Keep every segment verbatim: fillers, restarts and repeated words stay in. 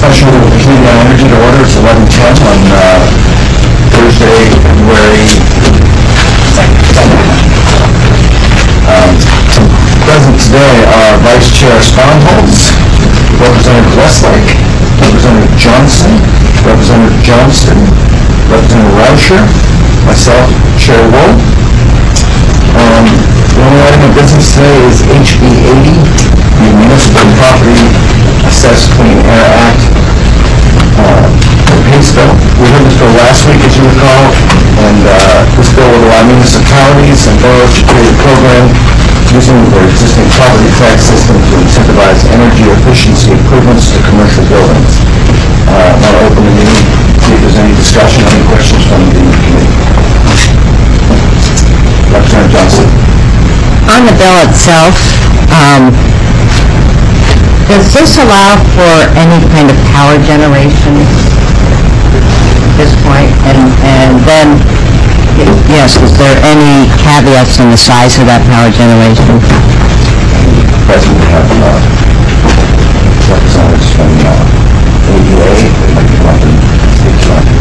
special committee on energy to order. It's eleven ten on uh, Thursday, February second. Um, present today are Vice Chair Sponholz, Representative Westlake, Representative Johnson, Representative Johnston, Representative Rauscher, myself, Chair Wool. Um, the only item of business today is H B eighty, the Municipal Property Assessed Clean Air Act uh, PACE bill. We heard this bill last week, as you recall, and uh, this bill would allow municipalities and boroughs to create a program using their existing property tax system to incentivize energy efficiency improvements to commercial buildings. Uh, I want to open the meeting, see if there's any discussion, any questions from the committee. Representative Johnson. On the bill itself, um, does this allow for any kind of power generation at this point? And, and then, yes, is there any caveats on the size of that power generation? President, we have uh, representatives from uh, A U A. They'd like to come up and speak to that.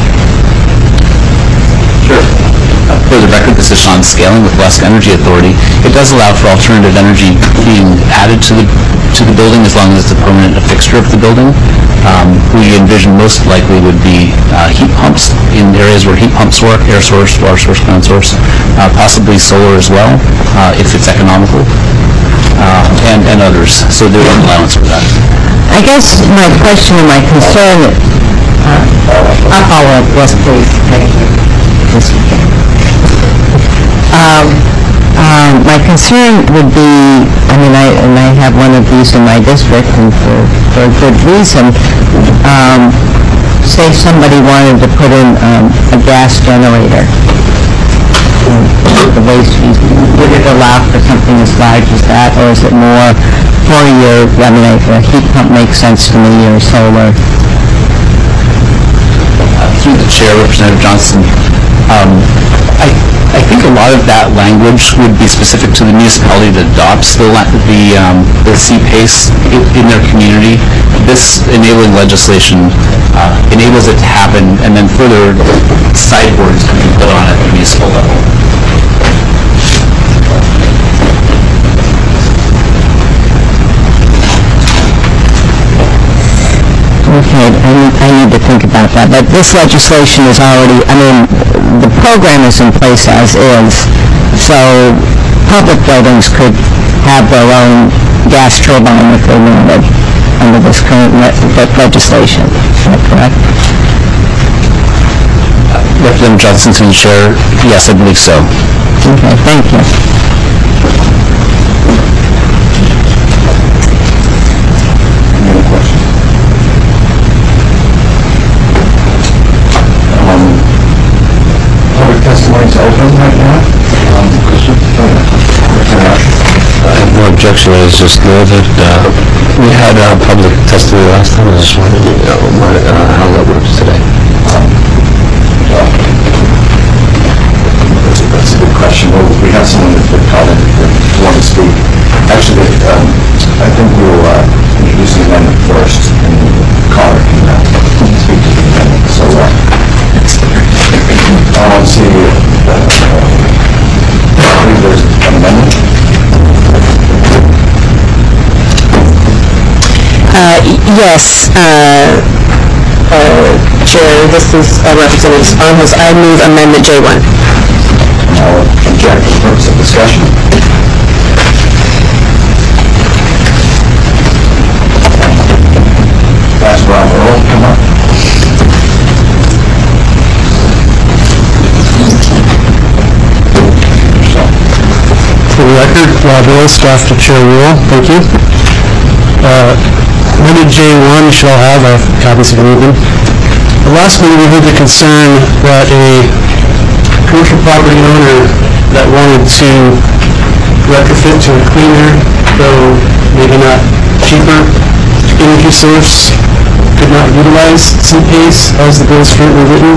Sure. Uh, for the record, this is Sean Scaling with Alaska Energy Authority. It does allow for alternative energy being added to the to the building as long as it's a permanent fixture of the building. Um, we envision most likely would be uh, heat pumps in areas where heat pumps work, air source, water source, ground source, uh, possibly solar as well, uh, if it's economical, uh, and, and others. So there's an allowance for that. I guess my question and my concern, uh, I'll follow up, yes, please. Thank you. Yes, you can. Um, um, my concern would be, I mean, I, and I have one of these in my district, and for, for a good reason. Um, say somebody wanted to put in um, a gas generator. The waste fees, would it allow for something as large as that, or is it more for your, I mean, a heat pump makes sense to me, or solar? Uh, through the chair, Representative Johnson, um, I, I think a lot of that language would be specific to the municipality that adopts the the, um, the C PACE in, in their community. This enabling legislation uh, enables it to happen, and then further sideboards can be put on at the municipal level. Okay, I need, I need to think about that. But this legislation is already, I mean, the program is in place as is, so public buildings could have their own gas turbine if they wanted under this current le legislation. Is that correct? Uh, Representative Johnson, to the chair, yes, I believe so. Okay, thank you. Any other questions? Public testimony is open right now. Um, Christian? I have no objection. I just know that uh, we had uh, public testimony last time. I just wanted to know what, uh, how that works today. Um, well, that's, a, that's a good question. Well, we have someone that would call in that want to speak. Actually, um, I think we will uh, introduce the amendment first, and the caller can uh, speak to the amendment. So, uh, I want to see, uh, I believe there's an amendment. Uh, yes, uh, uh, Chair, this is uh, Representative Sponholz. I move Amendment J one. I'll object for the purpose of discussion. Ask Rob Earl to come up. For the record, Rob Earl, staff to Chair Rule. Thank you. Uh, Amendment J one, you should all have, I have copies if you need them. The last meeting we heard the concern that a commercial property owner that wanted to retrofit to a cleaner, though maybe not cheaper, energy source could not utilize C PACE as the bill is currently written.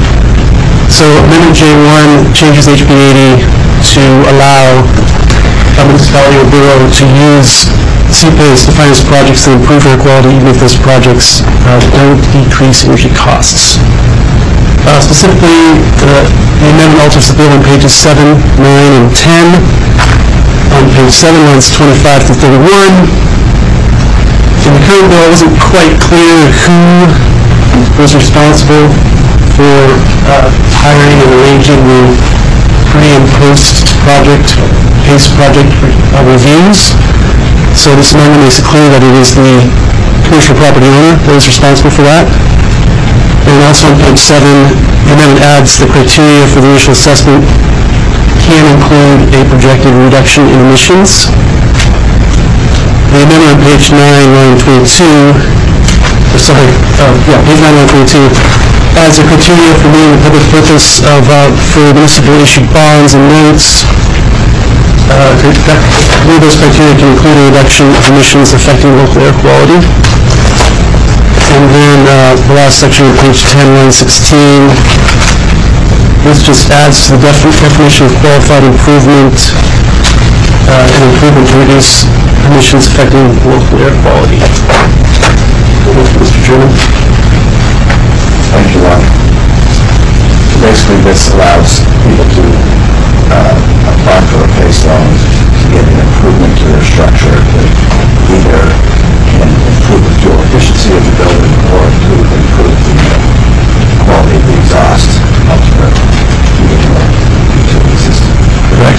So Amendment J one changes H B eighty to allow a municipality or borough to use C PACE to finance projects that improve air quality, even if those projects uh, don't decrease energy costs. Uh, specifically, uh, the amendment alters the bill on pages seven, nine, and ten. On page seven, lines twenty-five to thirty-one. In the current bill, it wasn't quite clear who was responsible for uh, hiring and arranging the pre- and post-project, PACE project uh, reviews. So this amendment makes it clear that it is the commercial property owner that is responsible for that. And also on page seven, the amendment adds the criteria for the initial assessment can include a projected reduction in emissions. The amendment on page nine, line twenty-two, or sorry, uh, yeah, page nine, line twenty-two, adds a criteria for meeting the public purpose of, uh, for municipal issued bonds and notes. Uh, that, one of those criteria can include a reduction of emissions affecting local air quality. And then uh, the last section of page ten, line sixteen, this just adds to the defi- definition of qualified improvement, uh, an improvement to reduce emissions affecting local air quality. Mister Chairman. Thank you, Ron. Basically, this allows people to uh, apply for a PACE loan to get an improvement to their structure that either can improve the fuel efficiency of the building or to improve the quality of the exhaust of the utility system. Correct.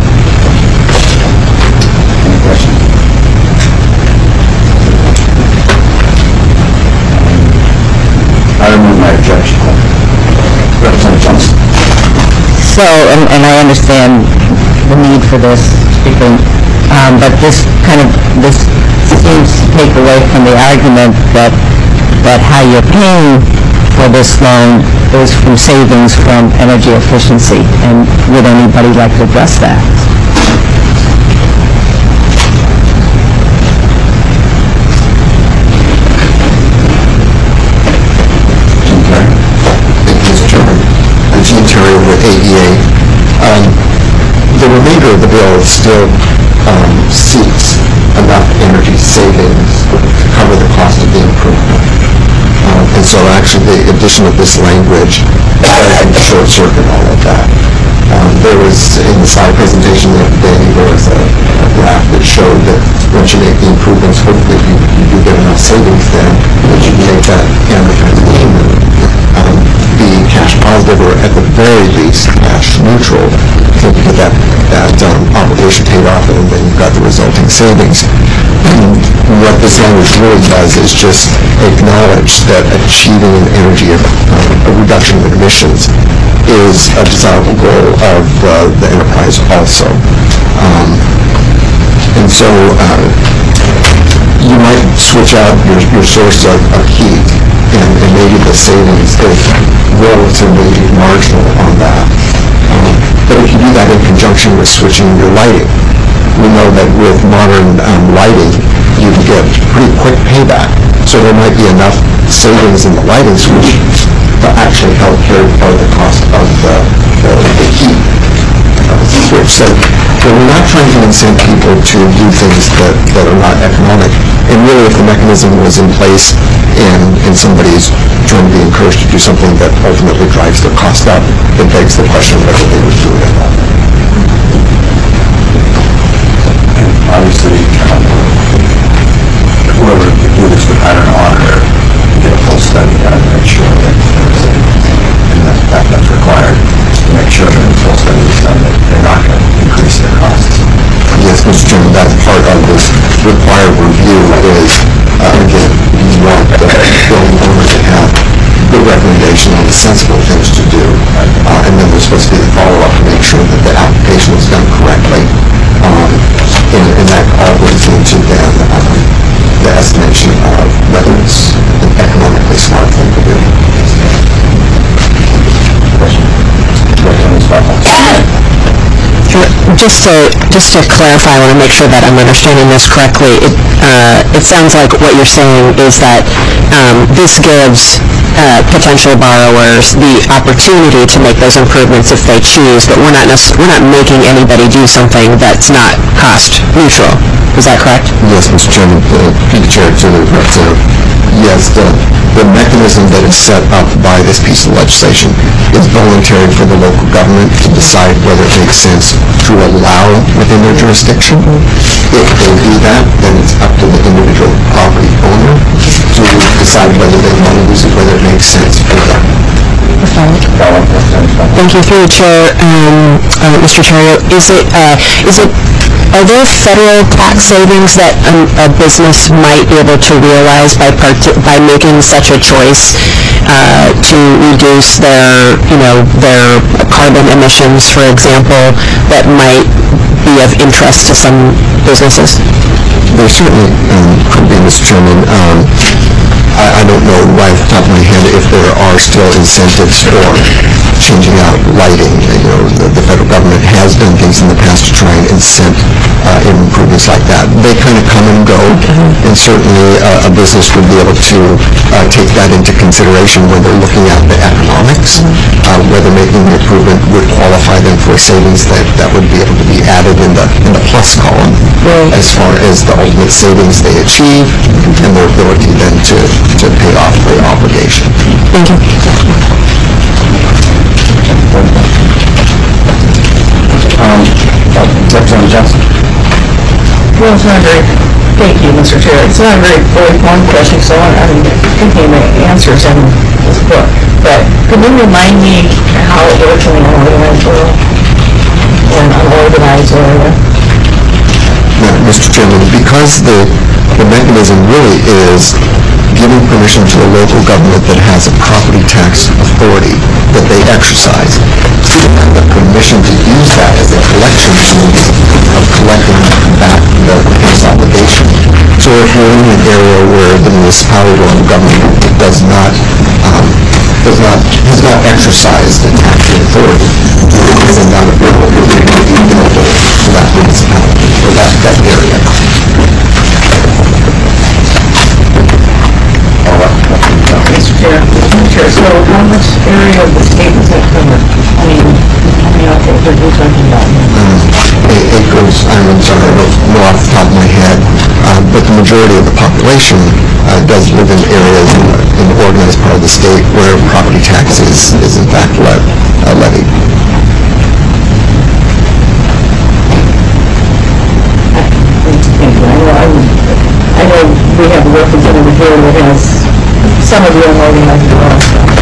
Any questions? I remove my objection. Representative Johnson. So, and, and I understand the need for this, speaking, um, but this kind of, this seems to take away from the argument that, that how you're paying for this loan is from savings from energy efficiency, and would anybody like to address that? Mister Chairman, I'm Gene Terry with A E A. Um, the remainder of the bill still um, seeks enough energy savings to cover the cost of the improvement. Um, and so actually the addition of this language can short circuit all of that. Um, there was, in the slide presentation the other day, there was a, a graph that showed that once you make the improvements, hopefully you, you do get enough savings then that you can make that amortization um, be cash positive or at the very least cash neutral to get that, that um, obligation paid off, and then you've got the resulting savings. And what this language really does is just acknowledge that achieving an energy of, um, a reduction of emissions is a desirable goal of uh, the enterprise also. Um, and so uh, you might switch out your, your source of, of heat, and, and maybe the savings is relatively marginal on that. Um, but if you do that in conjunction with switching your lighting, we know that with modern um, lighting, you can get pretty quick payback. So there might be enough savings in the lighting switch to actually help carry part of the cost of the, the, the heat uh, switch. So, so we're not trying to incent people to do things that, that are not economic. And really, if the mechanism was in place and, and somebody's trying to be encouraged to do something that ultimately drives their cost up, it begs the question whether they would do it at all. Obviously, um, whoever would do this would hire an auditor to get a full study done to make sure that there's a, and that, that, that's required to make sure that the full study is done, that they're not going to increase their costs. Yes, Mister Chairman, that's part of this required review is, uh, again, you want the building owner to have good recommendation on the sensible things to do. Uh, and then there's supposed to be the follow-up to make sure that the application is done correctly. Um, and, and that all goes into then um, the estimation of whether it's an economically smart thing to do. Just to, just to clarify, I want to make sure that I'm understanding this correctly. It, uh, it sounds like what you're saying is that um, this gives uh, potential borrowers the opportunity to make those improvements if they choose, but we're not necess- we're not making anybody do something that's not cost neutral. Is that correct? Yes, Mister Chairman, uh, through the chair to the representative. Yes, the, the mechanism that is set up by this piece of legislation is voluntary for the local government to decide whether it makes sense to allow within their jurisdiction. If they do that, then it's up to the individual property owner to decide whether they want to use it, whether it makes sense for them. Thank you. Through the chair, um, uh, Mister Terrio, is it, uh, is it, are there federal tax savings that um, a business might be able to realize by part by making such a choice uh, to reduce their, you know, their carbon emissions, for example, that might be of interest to some businesses? There certainly um, could be, Mister Chairman. Um, I, I don't know right off the top of my head if there are still incentives for changing out lighting. You know, the, the federal government has done things in the past to try and incent uh, improvements like that. They kind of come and go, and certainly uh, a business would be able to uh, take that into consideration when they're looking at the economics, uh, whether making the improvement would qualify them for savings that, that would be able to be added in the, in the plus column as far as the ultimate savings they achieve and their ability then to, to pay off the obligation. Thank you. Um, Representative Johnson. Well, it's not very, thank you, Mister Chair. It's not a very one question, so I don't think the answers in this book. But could you remind me how it works in the unorganized world or an unorganized area? Now, Mister Chairman, because the, the mechanism really is giving permission to a local government that has a property tax authority that they exercise to have the permission to use that as a collection means of collecting back the tax obligation. So if you're in an area where the municipality or the government does not um, does not has not exercised the tax authority, it is not available to that municipality or that, that area. Mister Chair, Mister Chair, so how much area of the state does that cover? I mean, how many acres are we talking about? Um, acres, I don't know off the top of my head, uh, but the majority of the population uh, does live in areas in, in the organized part of the state where property tax is, is in fact le uh, levied. Thank you. I know, I, I know we have a representative here that has some of the unorganized world.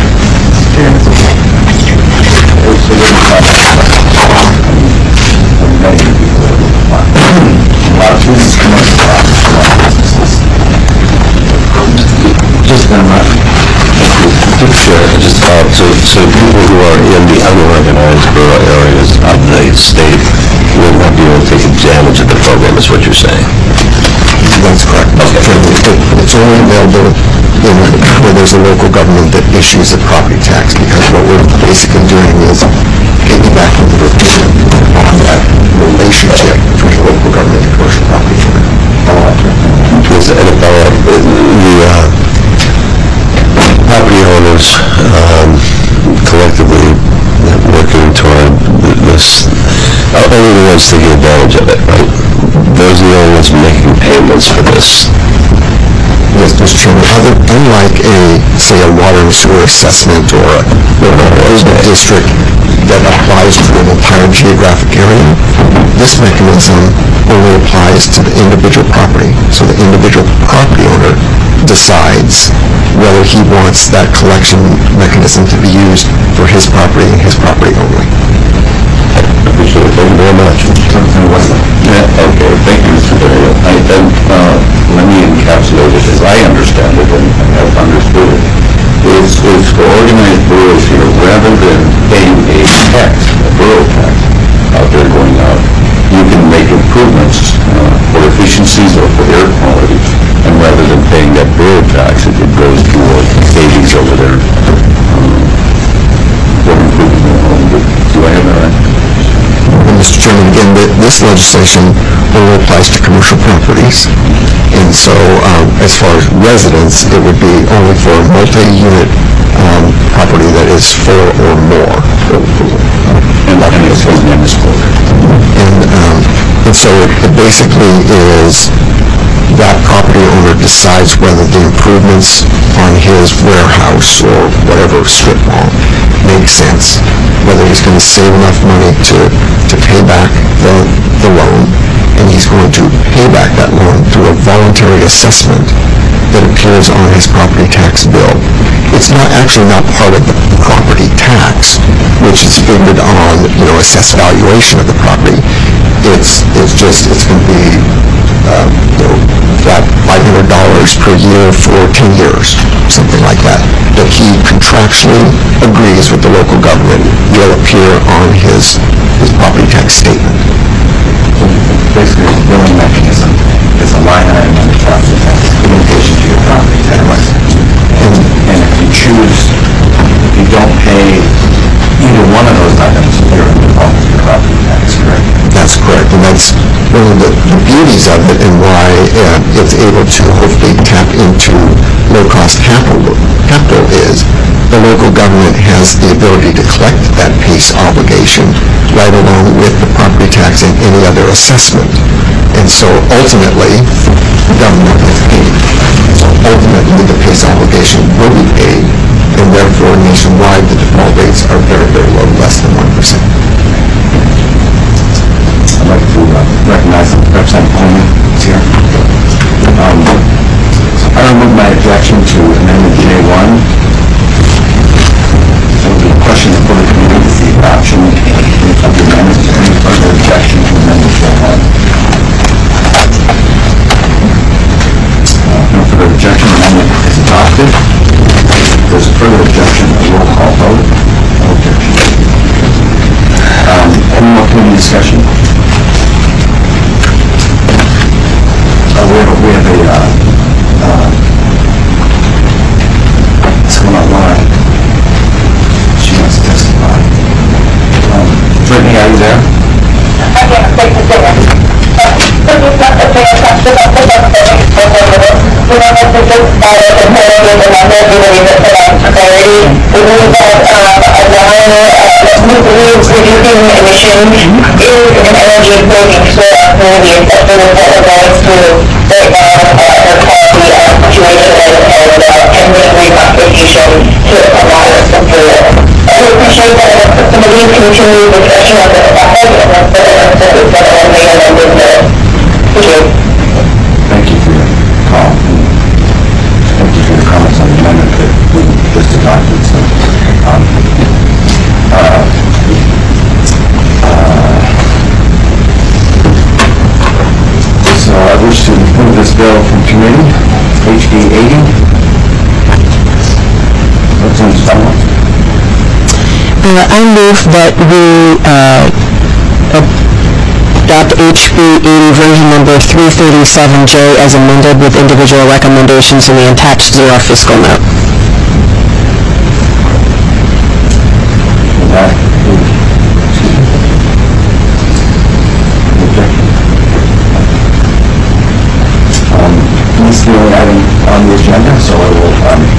Just a minute. Sure, just about, so, so people who are in the unorganized rural areas of the state will not be able to take advantage of the program, is what you're saying? That's correct. Okay. It's only available in, where there's a local government that issues a property tax, because what we're basically doing is piggybacking the on that relationship between local government and commercial property owner. Is it about the uh, property owners um, collectively working toward this, uh, only the ones taking advantage of it, right? Those are the only ones making payments for this. Yes, Mister Chairman. Other, unlike a, say, a water and sewer assessment or a, or a district that applies to an entire geographic area, this mechanism only applies to the individual property. So the individual property owner decides whether he wants that collection mechanism to be used for his property and his property only. Appreciate it. Thank you very much. Yeah, okay, thank you, Mister Terrio. I, then, uh, let me encapsulate it as I understand it and have understood it. Is, is for organized boroughs here, rather than paying a tax, a borough tax, out there going out, you can make improvements uh, for efficiencies or for air quality, and rather than paying that borough tax, it, it goes toward savings over there. Um, for improvement. Do I have that right? And Mister Chairman, again, th this legislation only applies to commercial properties. And so, um, as far as residents, it would be only for multi-unit on property that is four or more. And that makes sense in this quote. And, um, and so it it basically is that property owner decides whether the improvements on his warehouse or whatever strip mall make sense, whether he's going to save enough money to, to pay back the, the loan, and he's going to pay back that loan through a voluntary assessment that appears on his property tax bill. It's not actually not part of the property tax, which is figured on, you know, assessed valuation of the property. It's, it's just, it's going to be, um, you know, that five hundred dollars per year for ten years, something like that, that he contractually agrees with the local government will appear on his, his property tax statement. Basically, the billing mechanism is a line item on the property tax in addition to your property tax. And, and if you choose, if you don't pay either one of those items, you're in default with your property tax, correct? That's correct, and that's one of the the beauties of it and why uh, it's able to hopefully tap into low-cost capital, capital is the local government has the ability to collect that PACE obligation right along with the property tax and any other assessment. And so ultimately, the government is paid. So ultimately, the PACE obligation will be paid, and therefore nationwide, the default rates are very, very low, less than one percent. I'd like to uh, recognize Representative Coleman is here. Um, I remove my objection to Amendment J one. There will be a question before the committee to see adoption of the amendment. Is there any further objection to Amendment J one? Uh, no further objection. Amendment is adopted. If there's a further objection, a roll call vote. No objection. Um, any more committee discussion? Uh, we have, we have a, uh, uh, someone online. She wants to testify. Um, Brittany, are you there? Reducing emissions is an energy saving source for the especially with regards to right now air quality situation and and reclassification to a moderate support. I would appreciate that some of these continue discussion of the topic and the services that are made on the business. Thank you. Thank you for your call. Thank you for your comments on the amendment that we just adopted. So, um, uh, uh, so I wish to move this bill from committee, H B eighty. Representative Stumble. Uh, I move that we uh, adopt H B eighty version number three thirty-seven J as amended with individual recommendations in the attached zero fiscal note. With that, excuse me. Objection. Um, this is the only item on the agenda, so I will um,